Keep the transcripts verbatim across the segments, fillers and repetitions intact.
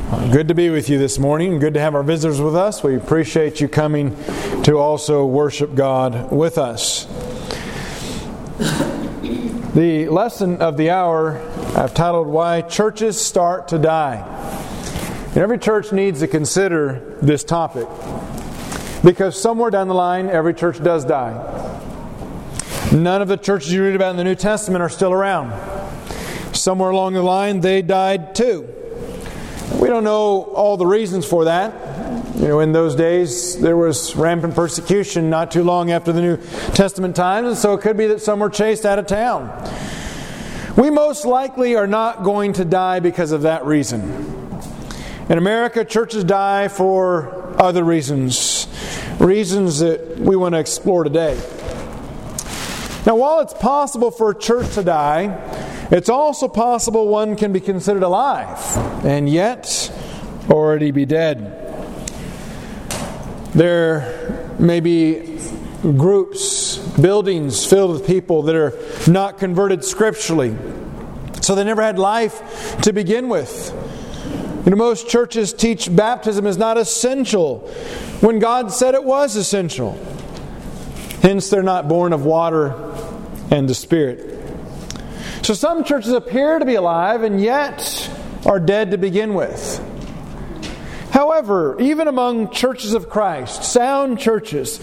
Good to be with you this morning. Good to have our visitors with us. We appreciate you coming to also worship God with us. The lesson of the hour I've titled, Why Churches Start to Die. And every church needs to consider this topic, because somewhere down the line, every church does die. None of the churches you read about in the New Testament are still around. Somewhere along the line, they died too. We don't know all the reasons for that. You know, in those days, there was rampant persecution not too long after the New Testament times, and so it could be that some were chased out of town. We most likely are not going to die because of that reason. In America, churches die for other reasons, reasons that we want to explore today. Now, while it's possible for a church to die, it's also possible one can be considered alive and yet already be dead. There may be groups, buildings filled with people that are not converted scripturally, so they never had life to begin with. You know, most churches teach baptism is not essential when God said it was essential. Hence, they're not born of water and the Spirit. So some churches appear to be alive and yet are dead to begin with. However, even among churches of Christ, sound churches,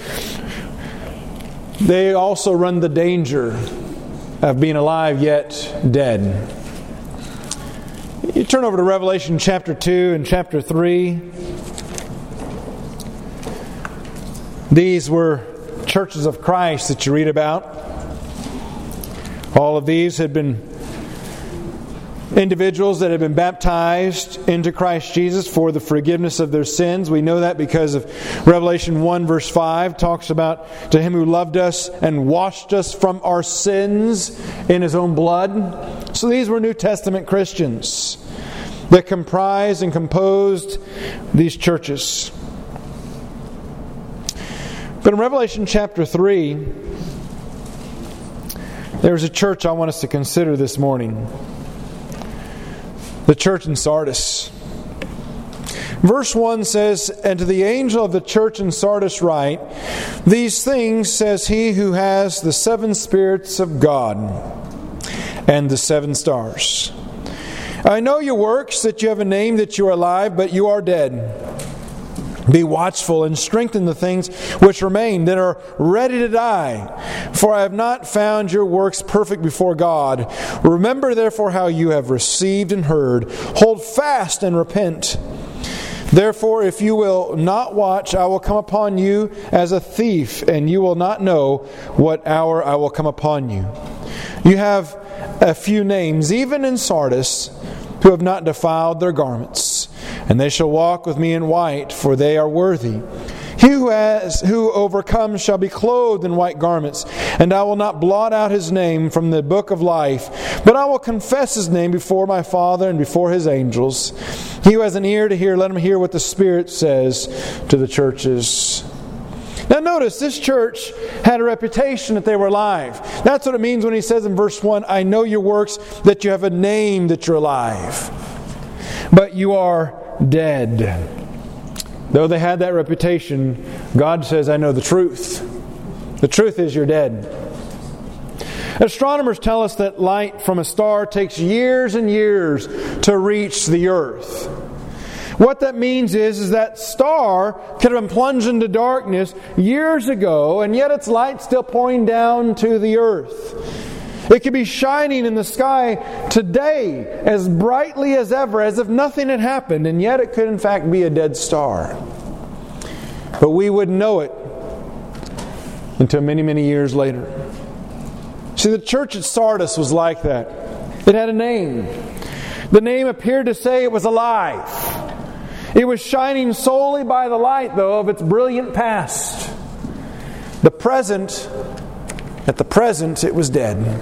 they also run the danger of being alive yet dead. You turn over to Revelation chapter two and chapter three. These were churches of Christ that you read about. All of these had been individuals that had been baptized into Christ Jesus for the forgiveness of their sins. We know that because of Revelation one verse five talks about to Him who loved us and washed us from our sins in His own blood. So these were New Testament Christians that comprised and composed these churches. But in Revelation chapter three, there's a church I want us to consider this morning. The church in Sardis. Verse one says, And to the angel of the church in Sardis write, These things says he who has the seven spirits of God and the seven stars. I know your works, that you have a name, that you are alive, but you are dead. Be watchful and strengthen the things which remain that are ready to die. For I have not found your works perfect before God. Remember therefore how you have received and heard. Hold fast and repent. Therefore, if you will not watch, I will come upon you as a thief, and you will not know what hour I will come upon you. You have a few names, even in Sardis, who have not defiled their garments. And they shall walk with me in white, for they are worthy. He who has, who overcomes shall be clothed in white garments, and I will not blot out his name from the book of life, but I will confess his name before my Father and before his angels. He who has an ear to hear, let him hear what the Spirit says to the churches. Now notice, this church had a reputation that they were alive. That's what it means when he says in verse one, I know your works, that you have a name, that you're alive. But you are dead. Though they had that reputation, God says, I know the truth. The truth is you're dead. Astronomers tell us that light from a star takes years and years to reach the earth. What that means is, is that star could have been plunged into darkness years ago, and yet its light still pouring down to the earth. It could be shining in the sky today as brightly as ever, as if nothing had happened, and yet it could in fact be a dead star. But we wouldn't know it until many, many years later. See, the church at Sardis was like that. It had a name. The name appeared to say it was alive. It was shining solely by the light, though, of its brilliant past. The present, at the present, it was dead.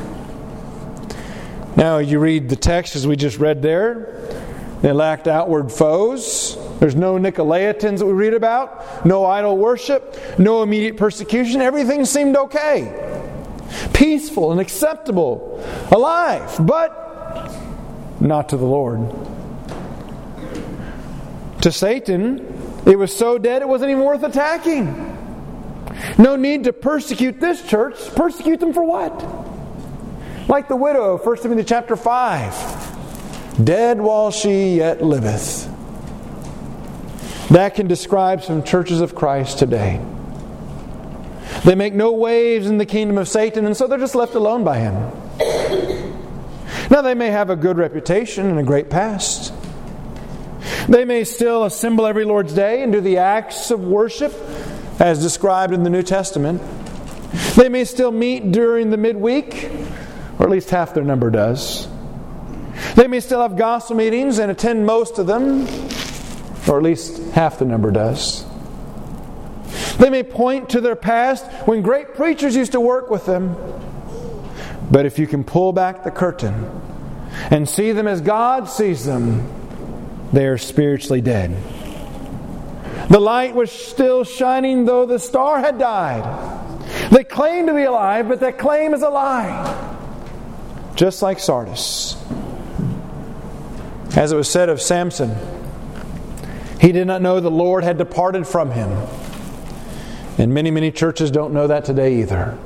Now, you read the text as we just read there. They lacked outward foes. There's no Nicolaitans that we read about. No idol worship. No immediate persecution. Everything seemed okay. Peaceful and acceptable. Alive. But not to the Lord. To Satan, it was so dead it wasn't even worth attacking. No need to persecute this church. Persecute them for what? Like the widow, First Timothy chapter five. Dead while she yet liveth. That can describe some churches of Christ today. They make no waves in the kingdom of Satan, and so they're just left alone by him. Now, they may have a good reputation and a great past. They may still assemble every Lord's Day and do the acts of worship as described in the New Testament. They may still meet during the midweek, or at least half their number does. They may still have gospel meetings and attend most of them, or at least half the number does. They may point to their past when great preachers used to work with them. But if you can pull back the curtain and see them as God sees them, they are spiritually dead. The light was still shining though the star had died. They claim to be alive, but that claim is a lie. Just like Sardis. As it was said of Samson, he did not know the Lord had departed from him. And many, many churches don't know that today either.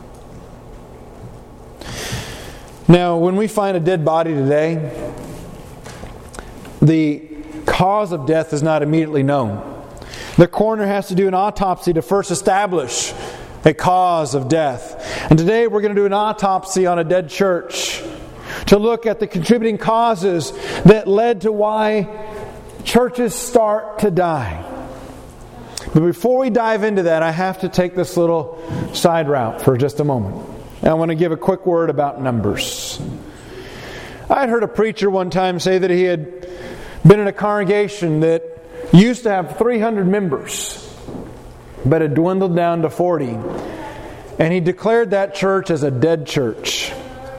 Now, when we find a dead body today, the cause of death is not immediately known. The coroner has to do an autopsy to first establish a cause of death. And today we're going to do an autopsy on a dead church to look at the contributing causes that led to why churches start to die. But before we dive into that, I have to take this little side route for just a moment. And I want to give a quick word about numbers. I had heard a preacher one time say that he had been in a congregation that used to have three hundred members, but had dwindled down to forty. And he declared that church as a dead church.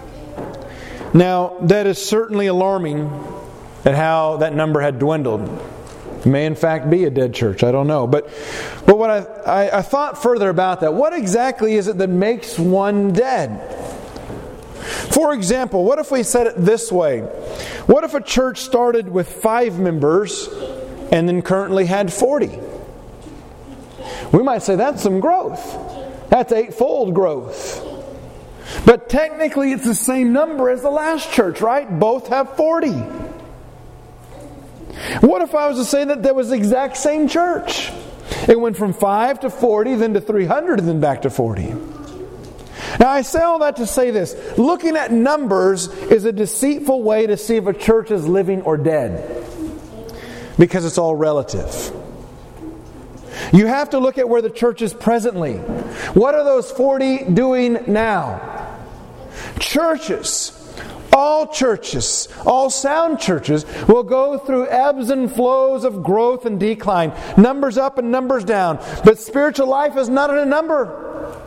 Now, that is certainly alarming at how that number had dwindled. It may in fact be a dead church, I don't know. But but what I, I, I thought further about that, what exactly is it that makes one dead? For example, what if we said it this way? What if a church started with five members and then currently had forty? We might say that's some growth. That's eightfold growth. But technically it's the same number as the last church, right? Both have forty. What if I was to say that there was the exact same church? It went from five to forty, then to three hundred, and then back to forty. Now I say all that to say this. Looking at numbers is a deceitful way to see if a church is living or dead. Because it's all relative. You have to look at where the church is presently. What are those forty doing now? Churches, all churches, all sound churches will go through ebbs and flows of growth and decline. Numbers up and numbers down. But spiritual life is not in a number.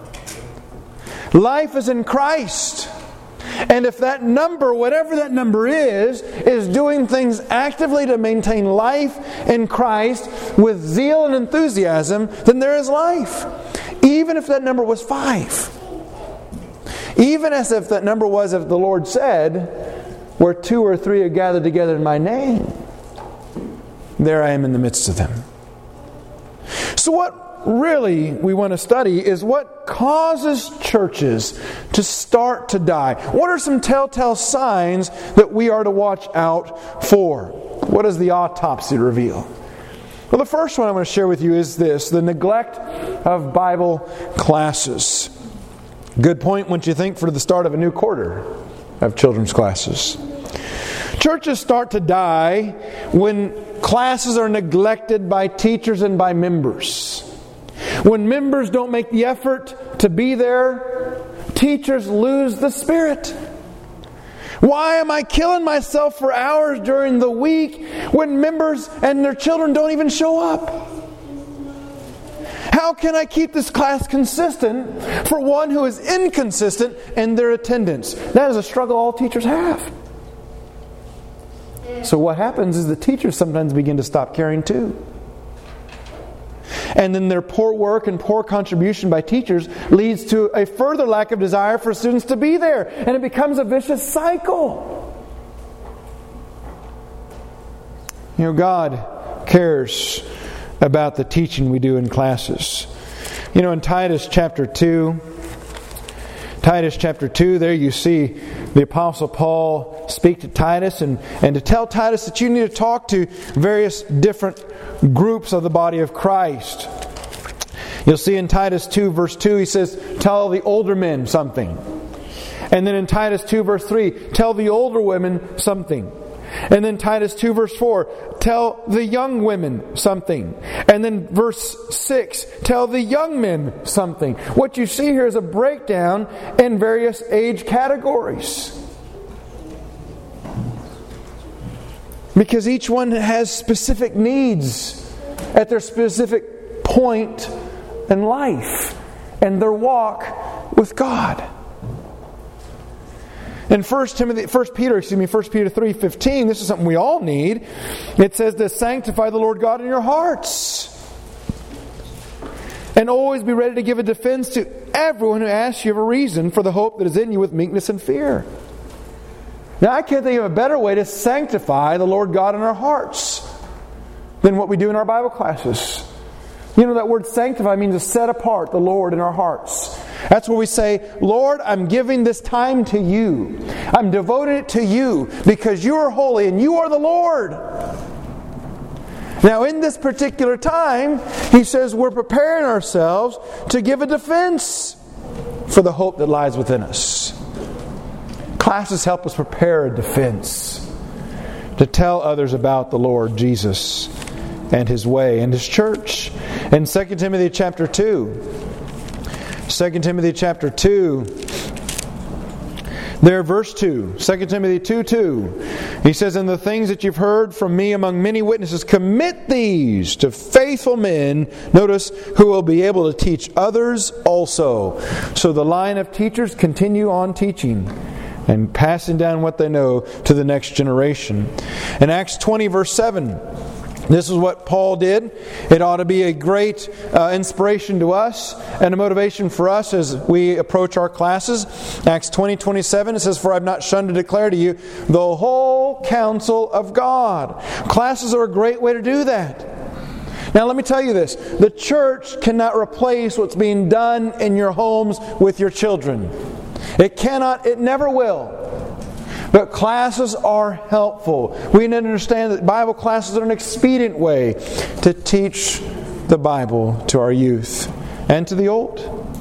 Life is in Christ. And if that number, whatever that number is, is doing things actively to maintain life in Christ with zeal and enthusiasm, then there is life. Even if that number was five. Even as if that number was, if the Lord said, where two or three are gathered together in my name, there I am in the midst of them. So what really we want to study is what causes churches to start to die. What are some telltale signs that we are to watch out for? What does the autopsy reveal? Well, the first one I'm going to share with you is this: the neglect of Bible classes. Good point, wouldn't you think, for the start of a new quarter of children's classes. Churches start to die when classes are neglected by teachers and by members. When members don't make the effort to be there, teachers lose the spirit. Why am I killing myself for hours during the week when members and their children don't even show up? How can I keep this class consistent for one who is inconsistent in their attendance? That is a struggle all teachers have. So what happens is the teachers sometimes begin to stop caring too. And then their poor work and poor contribution by teachers leads to a further lack of desire for students to be there. And it becomes a vicious cycle. You know, God cares about the teaching we do in classes. You know, in Titus chapter two, Titus chapter two, there you see the Apostle Paul speak to Titus and, and to tell Titus that you need to talk to various different groups of the body of Christ. You'll see in Titus two verse two, he says, tell the older men something. And then in Titus two verse three, tell the older women something. And then Titus two verse four, tell the young women something. And then verse six, tell the young men something. What you see here is a breakdown in various age categories. Because each one has specific needs at their specific point in life and their walk with God. In First Timothy, First Peter, excuse me, First Peter three fifteen, this is something we all need. It says to sanctify the Lord God in your hearts, and always be ready to give a defense to everyone who asks you of a reason for the hope that is in you with meekness and fear. Now, I can't think of a better way to sanctify the Lord God in our hearts than what we do in our Bible classes. You know, that word sanctify means to set apart the Lord in our hearts. That's where we say, Lord, I'm giving this time to you. I'm devoting it to you because you are holy and you are the Lord. Now, in this particular time, he says we're preparing ourselves to give a defense for the hope that lies within us. Classes help us prepare a defense to tell others about the Lord Jesus and His way and His church. In Second Timothy chapter two, Second Timothy chapter two, there verse two, Second Timothy two two, he says, and the things that you've heard from me among many witnesses, commit these to faithful men, notice, who will be able to teach others also. So the line of teachers continue on teaching and passing down what they know to the next generation. In Acts twenty verse seven, this is what Paul did. It ought to be a great uh, inspiration to us and a motivation for us as we approach our classes. Acts twenty twenty-seven, it says, for I have not shunned to declare to you the whole counsel of God. Classes are a great way to do that. Now let me tell you this. The church cannot replace what's being done in your homes with your children. It cannot, it never will. But classes are helpful. We need to understand that Bible classes are an expedient way to teach the Bible to our youth and to the old.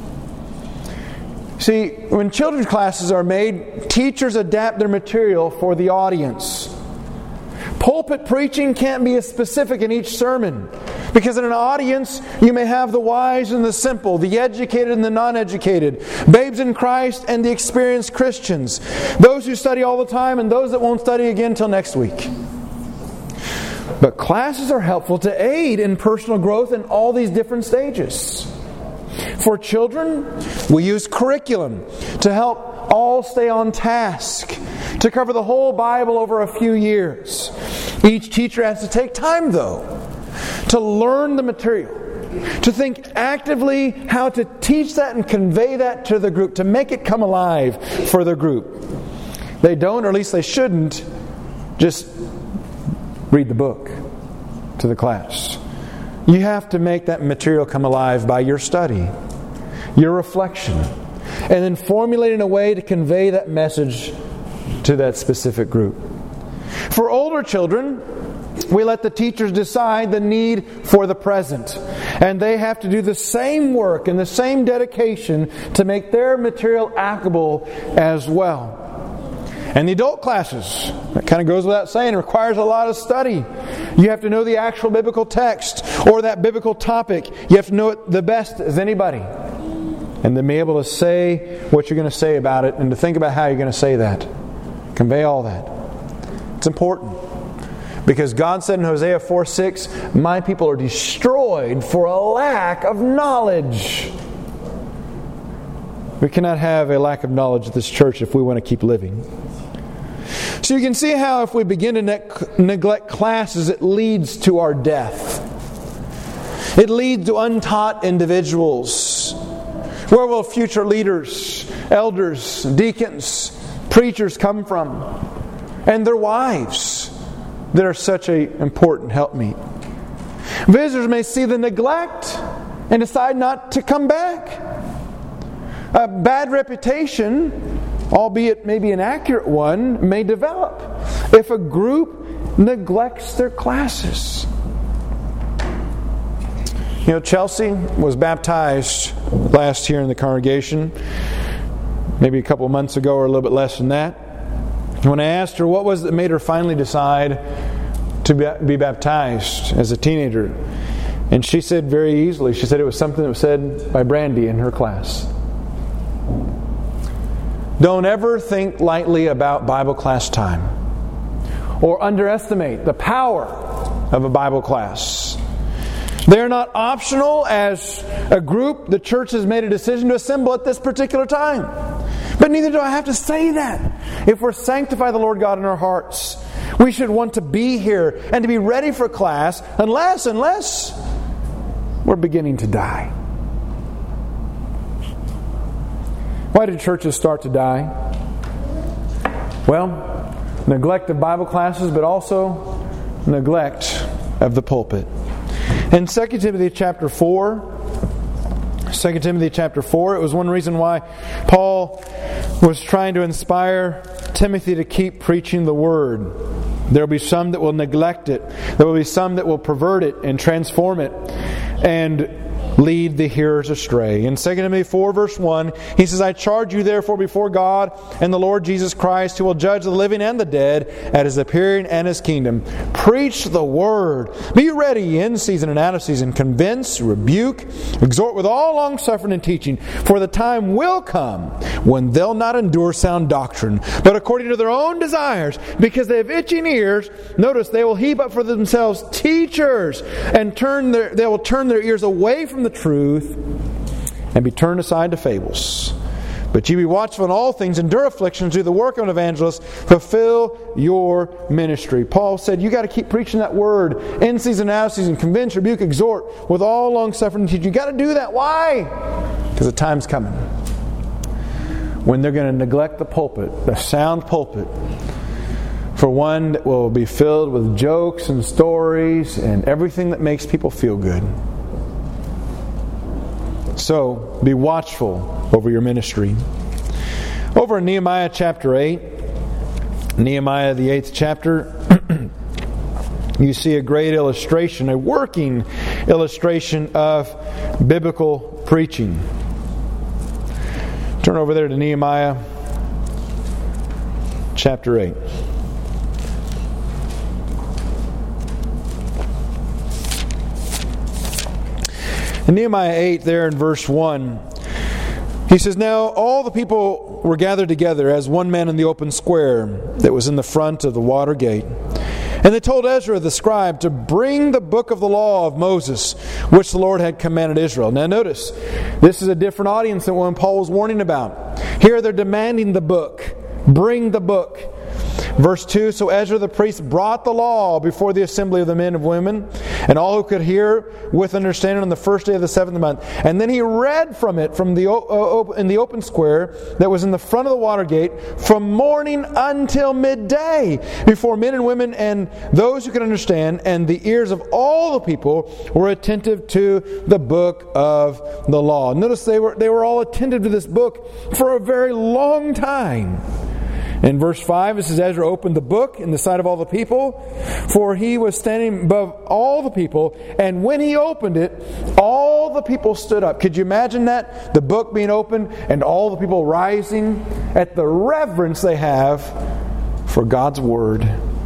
See, when children's classes are made, teachers adapt their material for the audience. Pulpit preaching can't be as specific in each sermon, because in an audience you may have the wise and the simple, the educated and the non-educated, babes in Christ and the experienced Christians, those who study all the time and those that won't study again till next week. But classes are helpful to aid in personal growth in all these different stages. For children, we use curriculum to help all stay on task, to cover the whole Bible over a few years. Each teacher has to take time, though, to learn the material, to think actively how to teach that and convey that to the group, to make it come alive for the group. They don't, or at least they shouldn't, just read the book to the class. You have to make that material come alive by your study, your reflection, and then formulating a way to convey that message to that specific group. For older children, we let the teachers decide the need for the present. And they have to do the same work and the same dedication to make their material applicable as well. And the adult classes, that kind of goes without saying, requires a lot of study. You have to know the actual biblical text or that biblical topic. You have to know it the best as anybody. And then be able to say what you're going to say about it and to think about how you're going to say that. Convey all that. It's important. Because God said in Hosea four six, my people are destroyed for a lack of knowledge. We cannot have a lack of knowledge at this church if we want to keep living. So you can see how if we begin to ne- neglect classes, it leads to our death. It leads to untaught individuals. Where will future leaders, elders, deacons, preachers come from? And their wives that are such an important helpmeet Visitors may see the neglect and decide not to come back. A bad reputation, albeit maybe an accurate one, may develop if a group neglects their classes. You know, Chelsea was baptized last year in the congregation, maybe a couple of months ago or a little bit less than that. When I asked her what was it that made her finally decide to be baptized as a teenager, and she said very easily, she said it was something that was said by Brandy in her class. Don't ever think lightly about Bible class time or underestimate the power of a Bible class. They're not optional. As a group, the church has made a decision to assemble at this particular time. But neither do I have to say that. If we're sanctify the Lord God in our hearts, we should want to be here and to be ready for class unless, unless we're beginning to die. Why did churches start to die? Well, neglect of Bible classes, but also neglect of the pulpit. In Second Timothy chapter four, Second Timothy chapter four, it was one reason why Paul was trying to inspire Timothy to keep preaching the Word. There will be some that will neglect it. There will be some that will pervert it and transform it and lead the hearers astray. In Second Timothy four verse one, he says, I charge you therefore before God and the Lord Jesus Christ, who will judge the living and the dead at His appearing and His kingdom. Preach the Word. Be ready in season and out of season. Convince, rebuke, exhort with all long suffering and teaching. For the time will come when they'll not endure sound doctrine, but according to their own desires, because they have itching ears, notice they will heap up for themselves teachers, and turn their, they will turn their ears away from the truth and be turned aside to fables. But ye be watchful in all things, endure afflictions, do the work of an evangelist, fulfill your ministry. Paul said you got to keep preaching that word in season, out of season, convince, rebuke, exhort with all long suffering and teaching. You got to do that. Why? Because the time's coming when they're going to neglect the pulpit, the sound pulpit, for one that will be filled with jokes and stories and everything that makes people feel good. So, be watchful over your ministry. Over in Nehemiah chapter eight, Nehemiah the eighth chapter, you see a great illustration, a working illustration of biblical preaching. Turn over there to Nehemiah chapter eight. In Nehemiah eight, there in verse one, he says, Now all the people were gathered together as one man in the open square that was in the front of the water gate. And they told Ezra the scribe to bring the book of the law of Moses, which the Lord had commanded Israel. Now notice, this is a different audience than what Paul was warning about. Here they're demanding the book. Bring the book. Verse two, So Ezra the priest brought the law before the assembly of the men and women, and all who could hear with understanding on the first day of the seventh month. And then he read from it from the uh, in the open square that was in the front of the water gate from morning until midday, before men and women and those who could understand, and the ears of all the people were attentive to the book of the law. Notice they were they were all attentive to this book for a very long time. In verse five, it says, Ezra opened the book in the sight of all the people, for he was standing above all the people, and when he opened it, all the people stood up. Could you imagine that? The book being opened and all the people rising at the reverence they have for God's Word.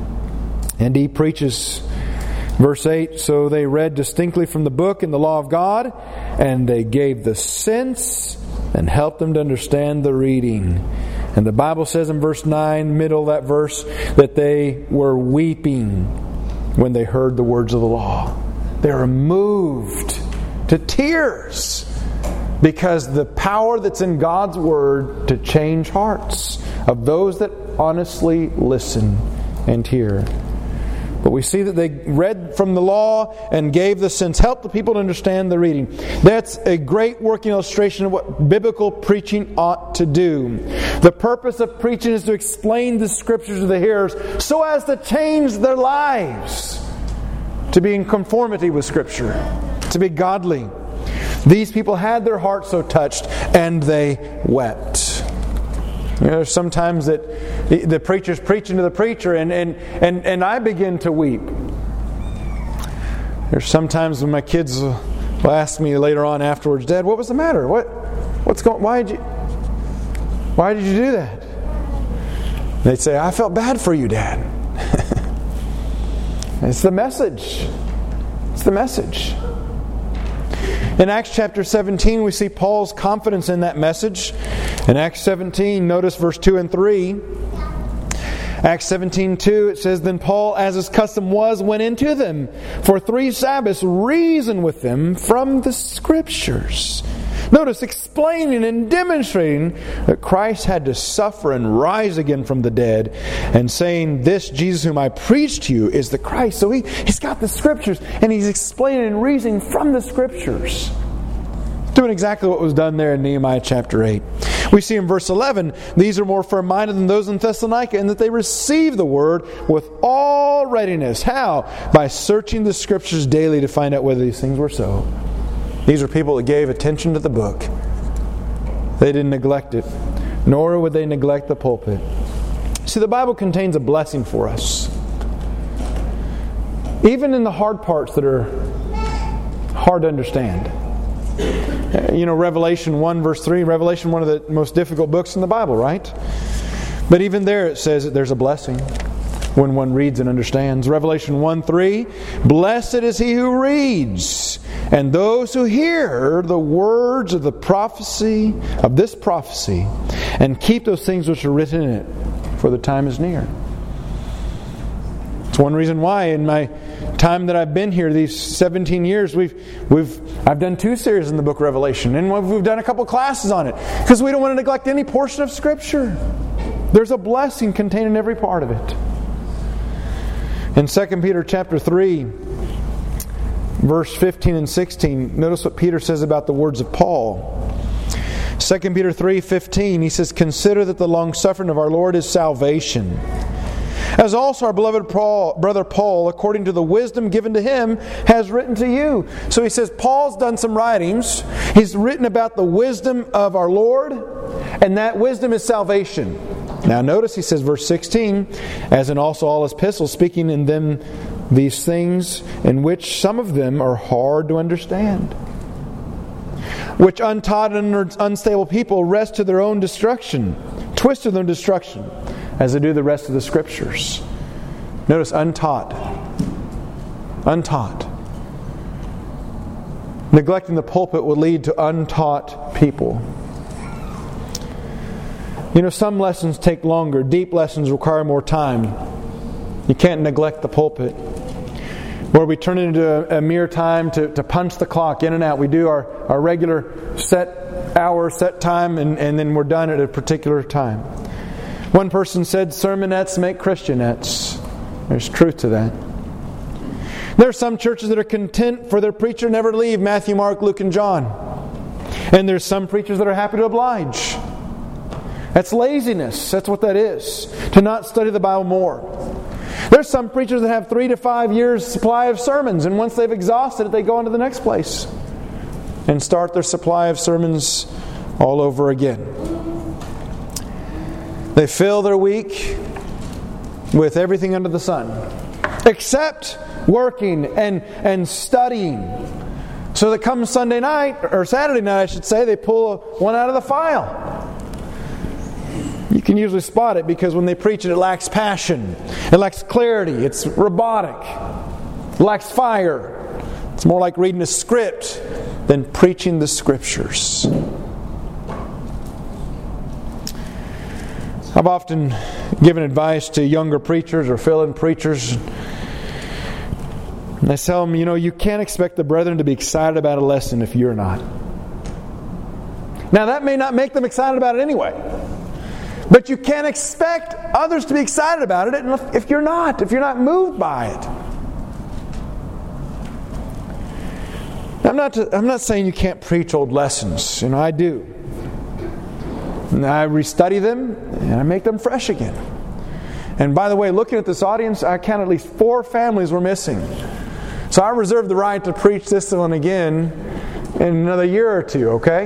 And he preaches, verse eight, So they read distinctly from the book in the law of God, and they gave the sense and helped them to understand the reading. And the Bible says in verse nine, middle of that verse, that they were weeping when they heard the words of the law. They were moved to tears because the power that's in God's Word to change hearts of those that honestly listen and hear. But we see that they read from the law and gave the sense, helped the people to understand the reading. That's a great working illustration of what biblical preaching ought to do. The purpose of preaching is to explain the Scriptures to the hearers so as to change their lives. to be in conformity with Scripture, to be godly. These people had their hearts so touched, and they wept. You know, there's sometimes that the, the preacher's preaching to the preacher, and, and, and, and I begin to weep. There's sometimes when my kids will ask me later on afterwards, Dad, what was the matter? What, what's going? Why did you? Why did you do that? They'd say, I felt bad for you, Dad. It's the message. It's the message. In Acts chapter seventeen, we see Paul's confidence in that message. In Acts seventeen, notice verse two and three. Acts seventeen two, it says, Then Paul, as his custom was, went into them for three Sabbaths, reasoned with them from the Scriptures. Notice, explaining and demonstrating that Christ had to suffer and rise again from the dead, and saying, This Jesus whom I preach to you is the Christ. So he, he's got the Scriptures, and he's explaining and reasoning from the Scriptures. Doing exactly what was done there in Nehemiah chapter eight. We see in verse eleven, these are more firm-minded than those in Thessalonica, in that they receive the word with all readiness. How? By searching the Scriptures daily to find out whether these things were so. These are people that gave attention to the book. They didn't neglect it, nor would they neglect the pulpit. See, the Bible contains a blessing for us. Even in the hard parts that are hard to understand. You know, Revelation one verse three, Revelation, one of the most difficult books in the Bible, right? But even there it says that there's a blessing when one reads and understands. Revelation one three, Blessed is he who reads, and those who hear the words of the prophecy, of this prophecy, and keep those things which are written in it, for the time is near. It's one reason why in my time that I've been here, these seventeen years, we've we've I've done two series in the book of Revelation, and we've done a couple classes on it, because we don't want to neglect any portion of Scripture. There's a blessing contained in every part of it. In Second Peter chapter three, verse fifteen and sixteen, notice what Peter says about the words of Paul. Second Peter three fifteen, he says, Consider that the long suffering of our Lord is salvation. As also our beloved Paul, brother Paul, according to the wisdom given to him, has written to you. So he says, Paul's done some writings. He's written about the wisdom of our Lord, and that wisdom is salvation. Now notice he says, verse sixteen, as in also all his epistles, speaking in them these things, in which some of them are hard to understand, which untaught and unstable people rest to their own destruction, twist to their own destruction, as they do the rest of the Scriptures. Notice, untaught. Untaught. Neglecting the pulpit will lead to untaught people. You know, some lessons take longer. Deep lessons require more time. You can't neglect the pulpit. Where we turn it into a, a mere time to, to punch the clock in and out. We do our, our regular set hour, set time, and, and then we're done at a particular time. One person said, sermonettes make Christianettes. There's truth to that. There are some churches that are content for their preacher never to leave Matthew, Mark, Luke, and John. And there's some preachers that are happy to oblige. That's laziness. That's what that is. To not study the Bible more. There's some preachers that have three to five years supply of sermons, and once they've exhausted it, they go on to the next place and start their supply of sermons all over again. They fill their week with everything under the sun, except working and, and studying. So that come Sunday night, or Saturday night I should say, they pull one out of the file. You can usually spot it because when they preach it, it lacks passion. It lacks clarity. It's robotic. It lacks fire. It's more like reading a script than preaching the Scriptures. I've often given advice to younger preachers or fill-in preachers. And I tell them, you know, you can't expect the brethren to be excited about a lesson if you're not. Now, that may not make them excited about it anyway. But you can't expect others to be excited about it if you're not, if you're not moved by it. I'm not, I'm not saying you can't preach old lessons. You know, I do. And I restudy them and I make them fresh again. And by the way, looking at this audience, I count at least four families we're missing. So I reserve the right to preach this one again in another year or two, okay?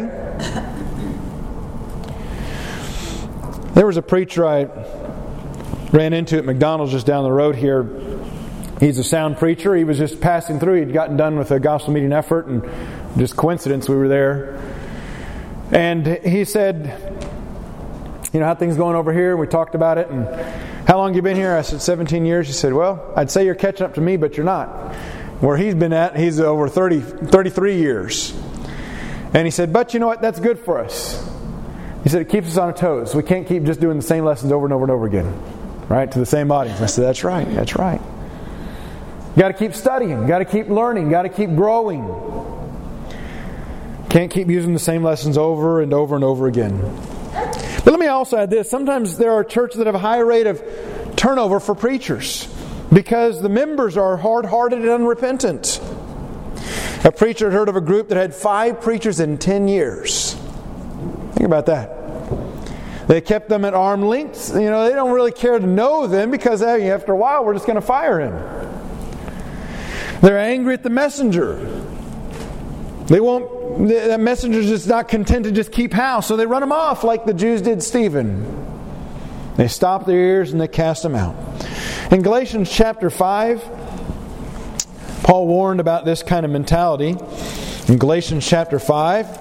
There was a preacher I ran into at McDonald's just down the road here. He's a sound preacher. He was just passing through. He'd gotten done with a gospel meeting effort, and just coincidence we were there. And he said, you know, how things going over here? We talked about it. And how long you been here? I said, seventeen years. He said, well, I'd say you're catching up to me, but you're not. Where he's been at, he's over thirty, thirty-three years. And he said, but you know what? That's good for us. He said, it keeps us on our toes. We can't keep just doing the same lessons over and over and over again. Right? To the same audience. I said, that's right. That's right. You got to keep studying. Got to keep learning. Got to keep growing. Can't keep using the same lessons over and over and over again. But let me also add this. Sometimes there are churches that have a high rate of turnover for preachers because the members are hard-hearted and unrepentant. A preacher had heard of a group that had five preachers in ten years. Think about that. They kept them at arm's length. You know, they don't really care to know them because hey, after a while we're just going to fire him. They're angry at the messenger. They won't. That messenger's just not content to just keep house, so they run him off like the Jews did Stephen. They stop their ears and they cast him out. In Galatians chapter five, Paul warned about this kind of mentality. In Galatians chapter five,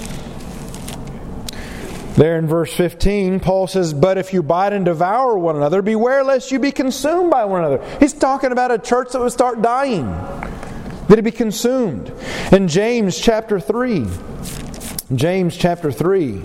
there in verse fifteen, Paul says, but if you bite and devour one another, beware lest you be consumed by one another. He's talking about a church that would start dying. That it be consumed. In James chapter three. James chapter three.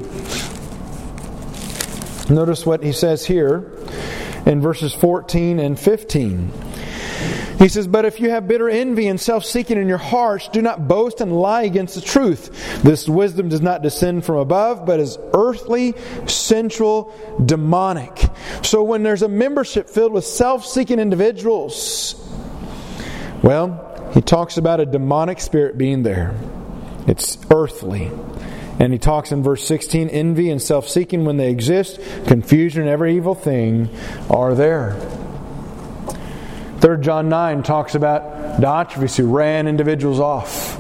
Notice what he says here in verses fourteen and fifteen. He says, but if you have bitter envy and self-seeking in your hearts, do not boast and lie against the truth. This wisdom does not descend from above, but is earthly, sensual, demonic. So when there's a membership filled with self-seeking individuals, well, he talks about a demonic spirit being there. It's earthly. And he talks in verse sixteen, envy and self-seeking when they exist, confusion and every evil thing are there. Third John nine talks about Diotrephes who ran individuals off.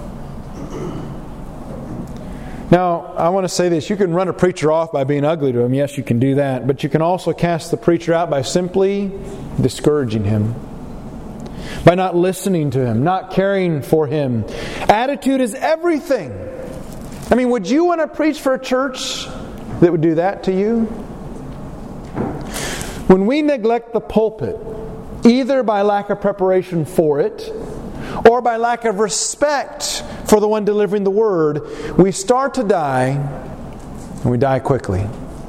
Now, I want to say this. You can run a preacher off by being ugly to him. Yes, you can do that. But you can also cast the preacher out by simply discouraging him. By not listening to him, not caring for him. Attitude is everything. I mean, would you want to preach for a church that would do that to you? When we neglect the pulpit, either by lack of preparation for it, or by lack of respect for the one delivering the word, we start to die, and we die quickly.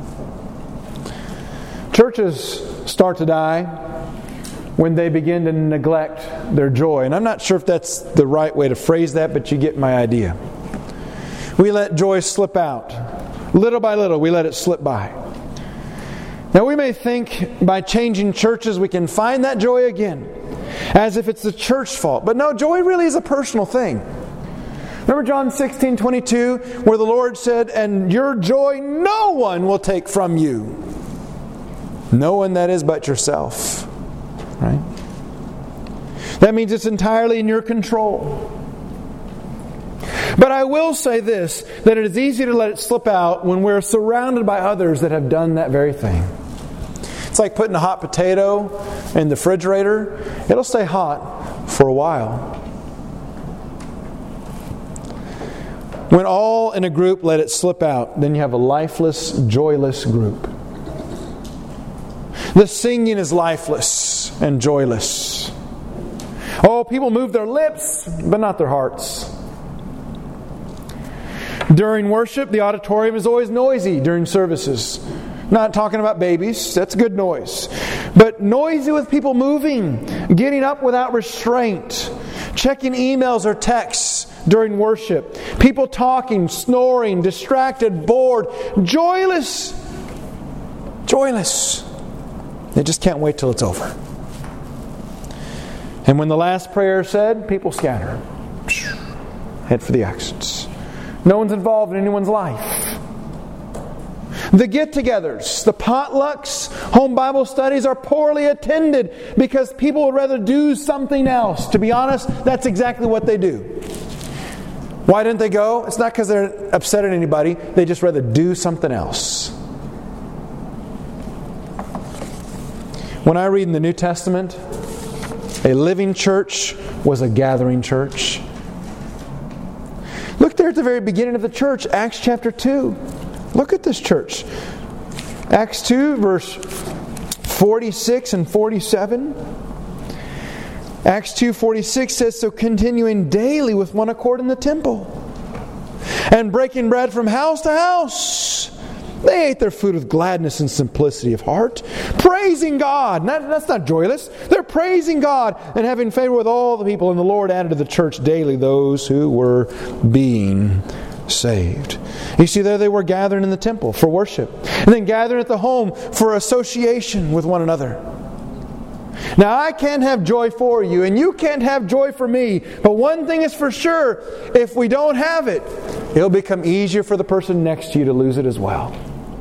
Churches start to die when they begin to neglect their joy. And I'm not sure if that's the right way to phrase that, but you get my idea. We let joy slip out. Little by little, we let it slip by. Now we may think by changing churches we can find that joy again, as if it's the church's fault. But no, joy really is a personal thing. Remember John sixteen twenty-two, where the Lord said, and your joy no one will take from you. No one, that is, but yourself. Right? That means it's entirely in your control. But I will say this, that it is easy to let it slip out when we're surrounded by others that have done that very thing. It's like putting a hot potato in the refrigerator. It'll stay hot for a while. When all in a group let it slip out, then you have a lifeless, joyless group. The singing is lifeless and joyless. Oh, people move their lips, but not their hearts. During worship, the auditorium is always noisy during services. Not talking about babies, that's good noise. But noisy with people moving, getting up without restraint, checking emails or texts during worship, people talking, snoring, distracted, bored, joyless. Joyless. They just can't wait till it's over. And when the last prayer is said, people scatter. Head for the exits. No one's involved in anyone's life. The get-togethers, the potlucks, home Bible studies are poorly attended because people would rather do something else. To be honest, that's exactly what they do. Why didn't they go? It's not because they're upset at anybody. They just rather do something else. When I read in the New Testament, a living church was a gathering church. Look there at the very beginning of the church, Acts chapter two. Look at this church. Acts two, verse forty-six and forty-seven. Acts two forty-six says, so continuing daily with one accord in the temple, and breaking bread from house to house, they ate their food with gladness and simplicity of heart, praising God. That, that's not joyless. They're praising God and having favor with all the people. And the Lord added to the church daily those who were being saved. You see, there they were gathering in the temple for worship, and then gathering at the home for association with one another. Now, I can't have joy for you, and you can't have joy for me, but one thing is for sure, if we don't have it, it'll become easier for the person next to you to lose it as well.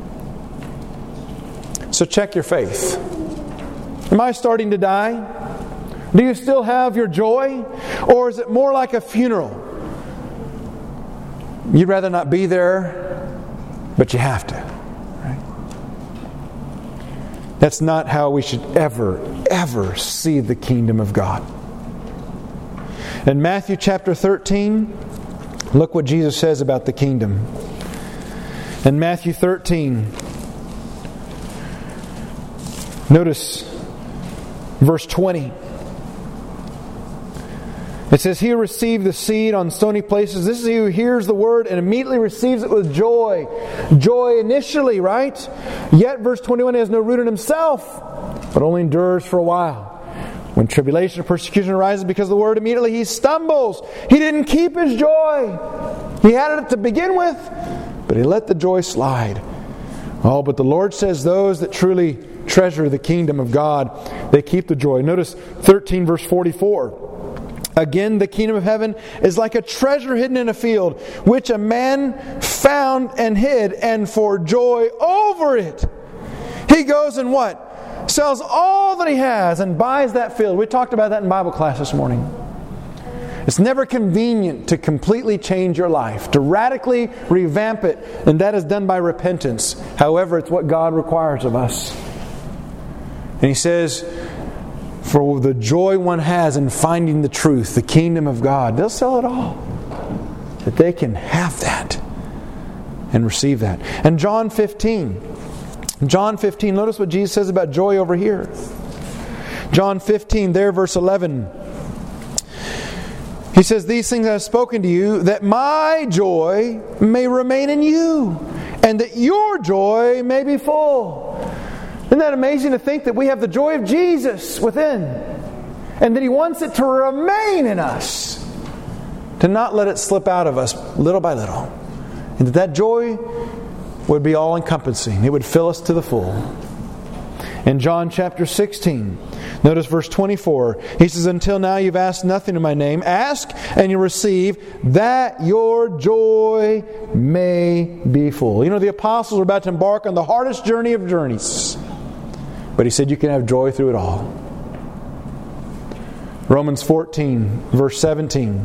So check your faith. Am I starting to die? Do you still have your joy? Or is it more like a funeral? You'd rather not be there, but you have to. Right? That's not how we should ever, ever see the kingdom of God. In Matthew chapter thirteen, look what Jesus says about the kingdom. In Matthew thirteen, notice verse twenty. It says, he who received the seed on stony places, this is he who hears the word and immediately receives it with joy. Joy initially, right? Yet, verse twenty-one, he has no root in himself, but only endures for a while. When tribulation or persecution arises because of the word, immediately he stumbles. He didn't keep his joy. He had it to begin with, but he let the joy slide. Oh, but the Lord says those that truly treasure the kingdom of God, they keep the joy. Notice thirteen verse forty-four. Again, the kingdom of heaven is like a treasure hidden in a field, which a man found and hid, and for joy over it, he goes and what? Sells all that he has and buys that field. We talked about that in Bible class this morning. It's never convenient to completely change your life, to radically revamp it, and that is done by repentance. However, it's what God requires of us. And he says, for the joy one has in finding the truth, the kingdom of God, they'll sell it all, that they can have that and receive that. And John fifteen, John fifteen, notice what Jesus says about joy over here. John fifteen, there, verse eleven. He says, these things I have spoken to you, that my joy may remain in you, and that your joy may be full. Isn't that amazing to think that we have the joy of Jesus within, and that He wants it to remain in us, to not let it slip out of us little by little, and that that joy would be all-encompassing. It would fill us to the full. In John chapter sixteen, notice verse twenty-four. He says, until now you've asked nothing in my name. Ask and you'll receive, that your joy may be full. You know, the apostles were about to embark on the hardest journey of journeys. But he said you can have joy through it all. Romans fourteen, verse seventeen.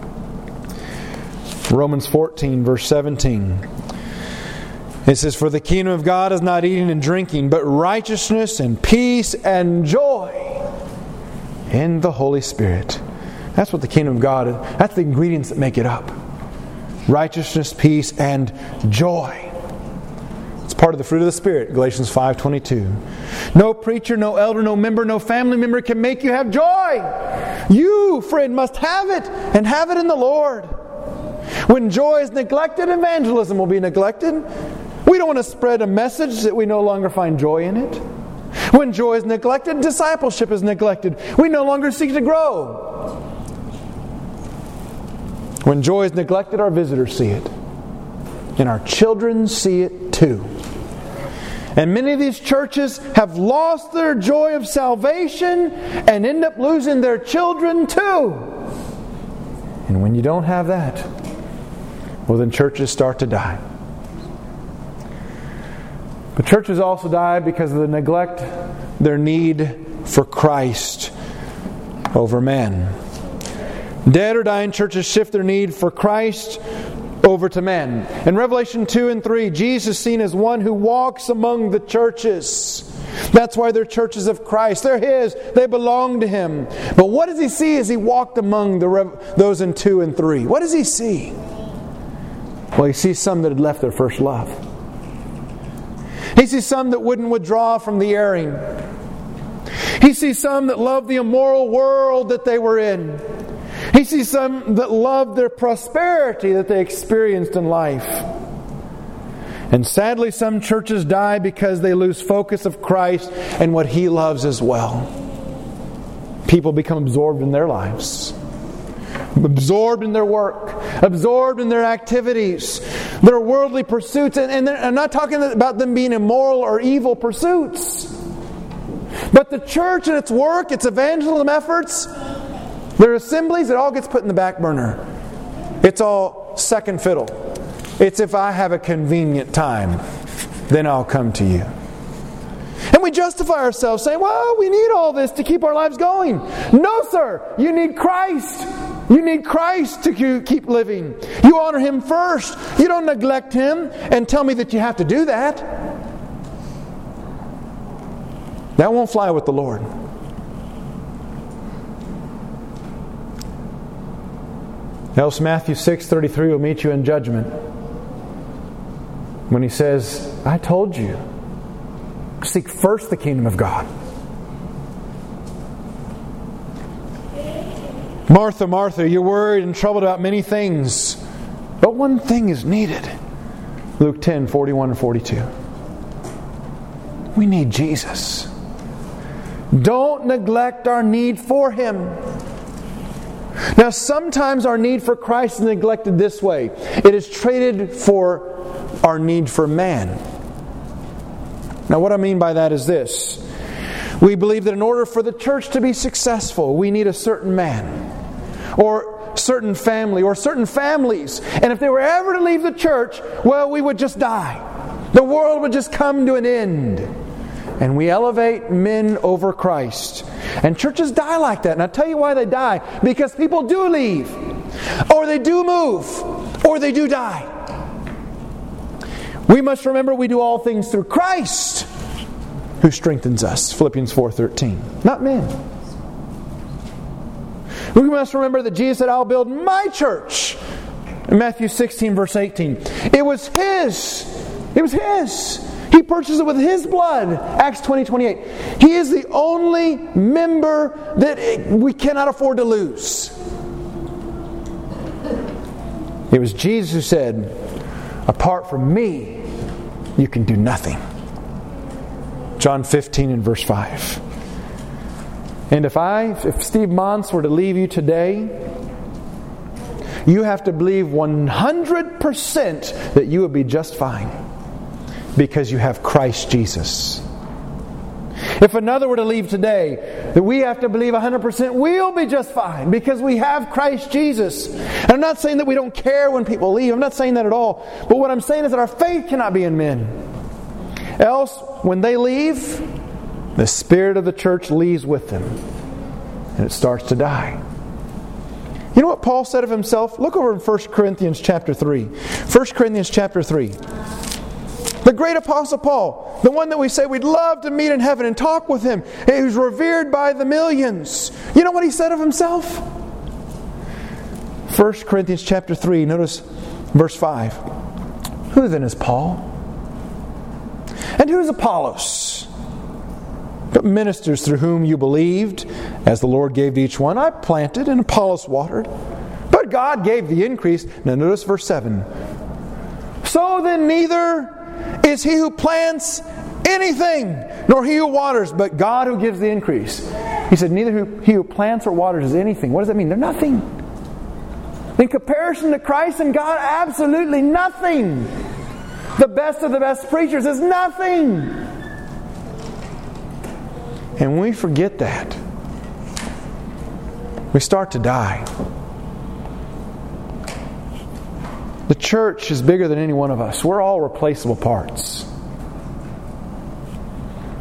Romans fourteen, verse seventeen. It says, for the kingdom of God is not eating and drinking, but righteousness and peace and joy in the Holy Spirit. That's what the kingdom of God is. That's the ingredients that make it up. Righteousness, peace, and joy. It's part of the fruit of the Spirit, Galatians five twenty-two. No preacher, no elder, no member, no family member can make you have joy. You, friend, must have it, and have it in the Lord. When joy is neglected, evangelism will be neglected. We don't want to spread a message that we no longer find joy in it. When joy is neglected, discipleship is neglected. We no longer seek to grow. When joy is neglected, our visitors see it. And our children see it too. And many of these churches have lost their joy of salvation and end up losing their children too. And when you don't have that, well, then churches start to die. But churches also die because of the neglect their need for Christ over men. Dead or dying churches shift their need for Christ over to men. In Revelation two and three, Jesus is seen as one who walks among the churches. That's why they're churches of Christ. They're His. They belong to Him. But what does He see as He walked among the those in two and three? What does He see? Well, He sees some that had left their first love. He sees some that wouldn't withdraw from the erring. He sees some that loved the immoral world that they were in. He sees some that loved their prosperity that they experienced in life. And sadly, some churches die because they lose focus of Christ and what He loves as well. People become absorbed in their lives, absorbed in their work, absorbed in their activities, their worldly pursuits. And, and I'm not talking about them being immoral or evil pursuits. But the church and its work, its evangelism efforts, their assemblies, it all gets put in the back burner. It's all second fiddle. It's if I have a convenient time, then I'll come to you. And we justify ourselves saying, well, we need all this to keep our lives going. No, sir. You need Christ. You need Christ to keep living. You honor Him first. You don't neglect Him and tell me that you have to do that. That won't fly with the Lord. Else Matthew six thirty-three will meet you in judgment when He says, I told you, seek first the kingdom of God. Martha, Martha, you're worried and troubled about many things, but one thing is needed. Luke ten forty-one and forty-two. We need Jesus. Don't neglect our need for Him. Now, sometimes our need for Christ is neglected this way. It is traded for our need for man. Now, what I mean by that is this. We believe that in order for the church to be successful, we need a certain man, or certain family, or certain families. And if they were ever to leave the church, well, we would just die. The world would just come to an end. And we elevate men over Christ. And churches die like that. And I'll tell you why they die. Because people do leave. Or they do move. Or they do die. We must remember we do all things through Christ, who strengthens us. Philippians four thirteen. Not men. We must remember that Jesus said, I'll build my church. In Matthew sixteen verse eighteen. It was His. It was His. He purchased it with His blood. Acts twenty twenty-eight. He is the only member that we cannot afford to lose. It was Jesus who said, apart from me, you can do nothing. John fifteen and verse five. And if I, if Steve Mons were to leave you today, you have to believe one hundred percent that you would be just fine. Because you have Christ Jesus. If another were to leave today, that we have to believe one hundred percent we'll be just fine because we have Christ Jesus. And I'm not saying that we don't care when people leave. I'm not saying that at all. But what I'm saying is that our faith cannot be in men. Else, when they leave, the spirit of the church leaves with them. And it starts to die. You know what Paul said of himself? Look over in First Corinthians chapter three. First Corinthians chapter three. The great Apostle Paul, the one that we say we'd love to meet in heaven and talk with him, who's revered by the millions. You know what he said of himself? First Corinthians chapter three, notice verse five. Who then is Paul? And who is Apollos? But ministers through whom you believed, as the Lord gave to each one. I planted and Apollos watered, but God gave the increase. Now notice verse seven. So then neither is he who plants anything, nor he who waters, but God who gives the increase. He said, neither he who plants or waters is anything. What does that mean? They're nothing. In comparison to Christ and God, absolutely nothing. The best of the best preachers is nothing. And when we forget that, we start to die. The church is bigger than any one of us. We're all replaceable parts.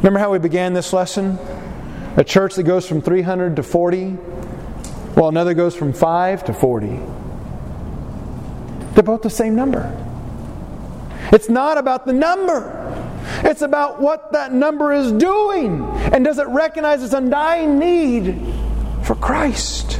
Remember how we began this lesson? A church that goes from three hundred to forty, while another goes from five to forty. They're both the same number. It's not about the number. It's about what that number is doing. And does it recognize its undying need for Christ?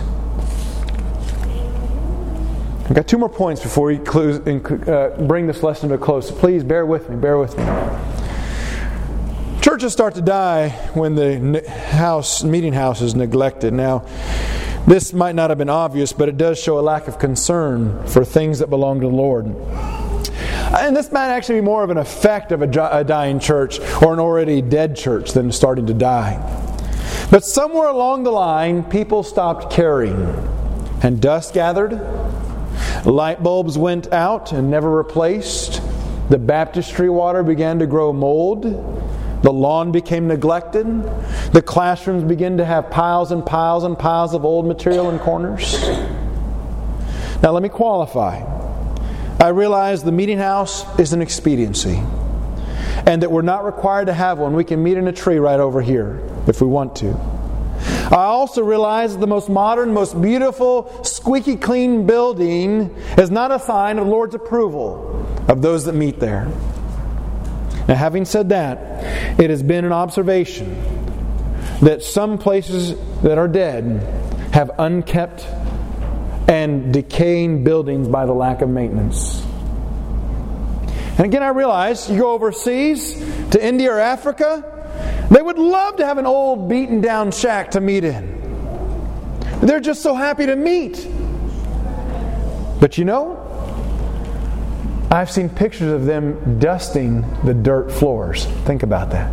I've got two more points before we close and uh, bring this lesson to a close. So please bear with me, bear with me. Churches start to die when the house, meeting house is neglected. Now, this might not have been obvious, but it does show a lack of concern for things that belong to the Lord. And this might actually be more of an effect of a dying church or an already dead church than starting to die. But somewhere along the line, people stopped caring, and dust gathered. Light bulbs went out and never replaced. The baptistry water began to grow mold. The lawn became neglected. The classrooms began to have piles and piles and piles of old material in corners. Now let me qualify. I realize the meeting house is an expediency, and that we're not required to have one. We can meet in a tree right over here if we want to. I also realize the most modern, most beautiful, squeaky clean building is not a sign of the Lord's approval of those that meet there. Now, having said that, it has been an observation that some places that are dead have unkept and decaying buildings by the lack of maintenance. And again, I realize you go overseas to India or Africa, they would love to have an old beaten down shack to meet in. They're just so happy to meet. But you know, I've seen pictures of them dusting the dirt floors. Think about that.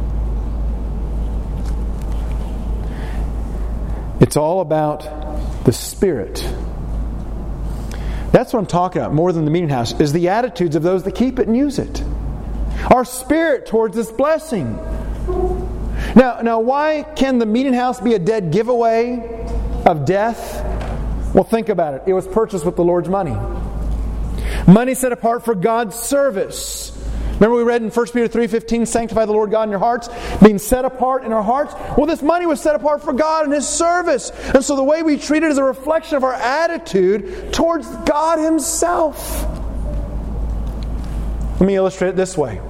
It's all about the Spirit. That's what I'm talking about, more than the meeting house, is the attitudes of those that keep it and use it. Our spirit towards this blessing. Now, now, why can the meeting house be a dead giveaway of death? Well, think about it. It was purchased with the Lord's money. Money set apart for God's service. Remember we read in First Peter three fifteen, sanctify the Lord God in your hearts, being set apart in our hearts. Well, this money was set apart for God and His service. And so the way we treat it is a reflection of our attitude towards God Himself. Let me illustrate it this way.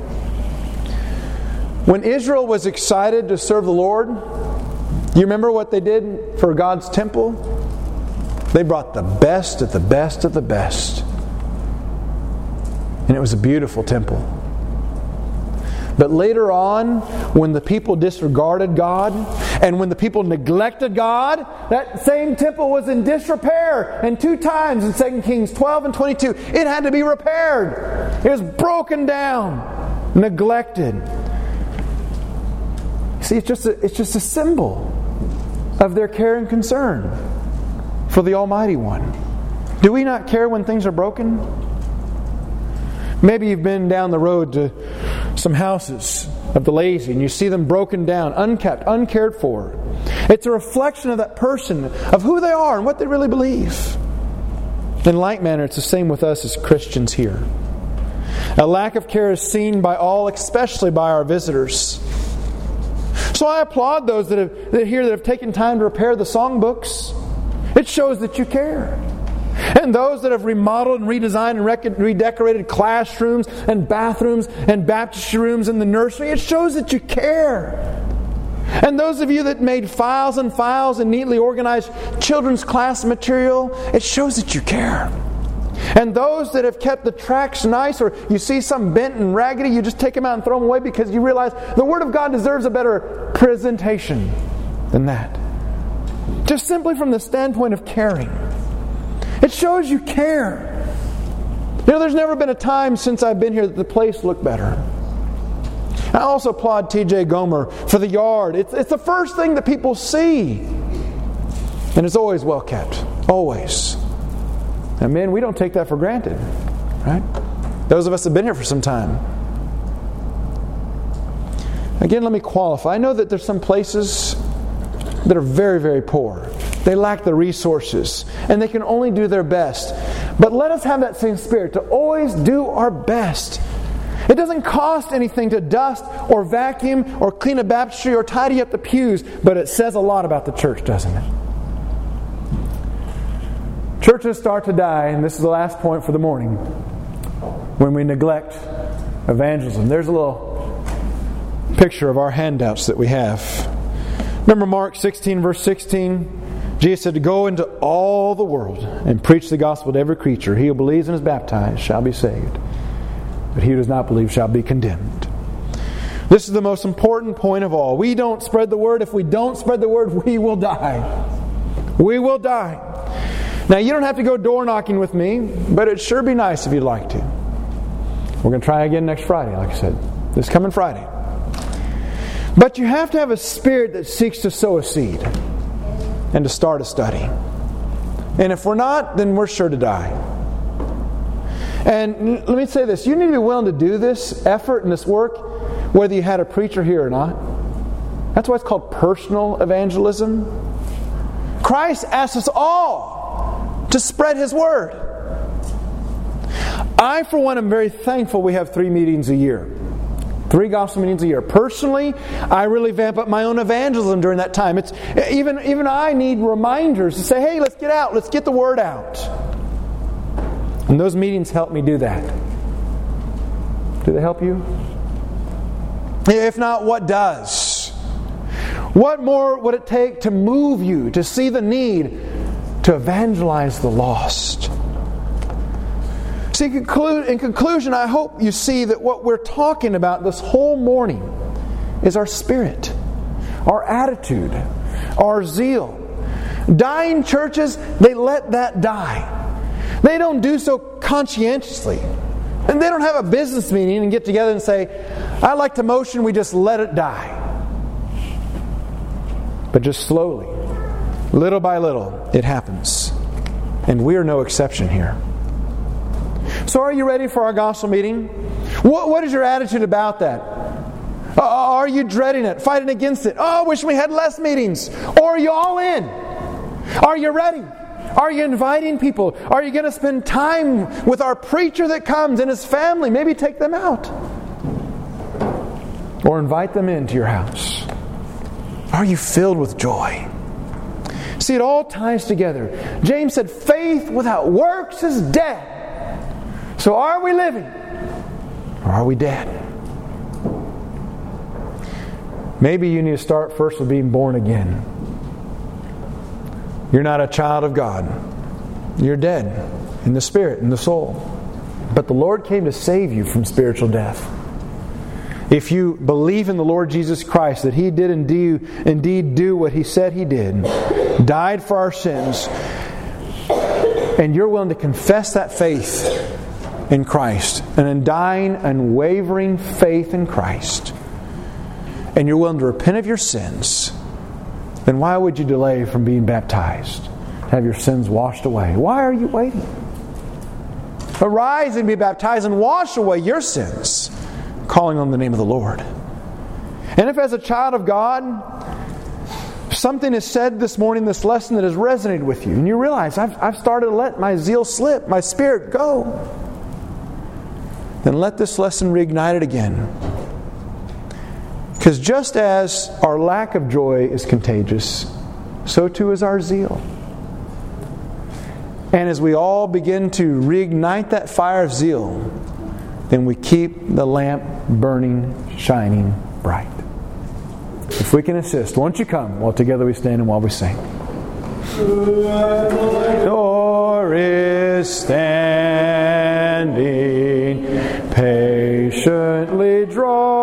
When Israel was excited to serve the Lord, you remember what they did for God's temple? They brought the best of the best of the best. And it was a beautiful temple. But later on, when the people disregarded God, and when the people neglected God, that same temple was in disrepair. And two times in Second Kings twelve and twenty-two, it had to be repaired. It was broken down, neglected. See, it's just a, it's just a symbol of their care and concern for the Almighty One. Do we not care when things are broken? Maybe you've been down the road to some houses of the lazy and you see them broken down, unkept, uncared for. It's a reflection of that person, of who they are and what they really believe. In like manner, it's the same with us as Christians here. A lack of care is seen by all, especially by our visitors. So I applaud those that have that here that have taken time to repair the songbooks. It shows that you care. And those that have remodeled and redesigned and rec- redecorated classrooms and bathrooms and baptistry rooms in the nursery, it shows that you care. And those of you that made files and files and neatly organized children's class material, it shows that you care. And those that have kept the tracts nice, or you see some bent and raggedy, you just take them out and throw them away because you realize the Word of God deserves a better presentation than that. Just simply from the standpoint of caring. It shows you care. You know, there's never been a time since I've been here that the place looked better. I also applaud T J Gomer for the yard. It's, it's the first thing that people see. And it's always well kept. Always. And men, we don't take that for granted. Right? Those of us that have been here for some time. Again, let me qualify. I know that there's some places that are very, very poor. They lack the resources, and they can only do their best. But let us have that same spirit to always do our best. It doesn't cost anything to dust or vacuum or clean a baptistry or tidy up the pews, but it says a lot about the church, doesn't it? Churches start to die, and this is the last point for the morning, when we neglect evangelism. There's a little picture of our handouts that we have. Remember Mark sixteen, verse sixteen? Jesus said to go into all the world and preach the gospel to every creature. He who believes and is baptized shall be saved, but he who does not believe shall be condemned. This is the most important point of all. We don't spread the word. If we don't spread the word, we will die. We will die. Now, you don't have to go door knocking with me, but it'd sure be nice if you'd like to. We're going to try again next Friday, like I said. This coming Friday. But you have to have a spirit that seeks to sow a seed and to start a study. And if we're not, then we're sure to die. And let me say this. You need to be willing to do this effort and this work, whether you had a preacher here or not. That's why it's called personal evangelism. Christ asks us all to spread His Word. I, for one, am very thankful we have three meetings a year. Three gospel meetings a year. Personally, I really vamp up my own evangelism during that time. It's even, even I need reminders to say, hey, let's get out. Let's get the Word out. And those meetings help me do that. Do they help you? If not, what does? What more would it take to move you to see the need to evangelize the lost? See, in conclusion, I hope you see that what we're talking about this whole morning is our spirit, our attitude, our zeal. Dying churches, they let that die. They don't do so conscientiously. And they don't have a business meeting and get together and say, I'd like to motion we just let it die. But just slowly, little by little, it happens. And we are no exception here. So are you ready for our gospel meeting? What, what is your attitude about that? Uh, are you dreading it, fighting against it? Oh, I wish we had less meetings. Or are you all in? Are you ready? Are you inviting people? Are you going to spend time with our preacher that comes and his family? Maybe take them out. Or invite them into your house. Are you filled with joy? See, it all ties together. James said, faith without works is dead. So are we living? Or are we dead? Maybe you need to start first with being born again. You're not a child of God. You're dead in the spirit, in the soul. But the Lord came to save you from spiritual death. If you believe in the Lord Jesus Christ, that He did indeed, indeed do what He said He did, died for our sins, and you're willing to confess that faith in Christ, an undying, unwavering faith in Christ, and you're willing to repent of your sins, then why would you delay from being baptized? Have your sins washed away. Why are you waiting? Arise and be baptized and wash away your sins, calling on the name of the Lord. And if as a child of God, something is said this morning, this lesson that has resonated with you, and you realize, I've, I've started to let my zeal slip, my spirit go, then let this lesson reignite it again. Because just as our lack of joy is contagious, so too is our zeal. And as we all begin to reignite that fire of zeal, then we keep the lamp burning, shining bright. If we can assist, won't you come while together we stand and while we sing? Door is standing, patiently draw.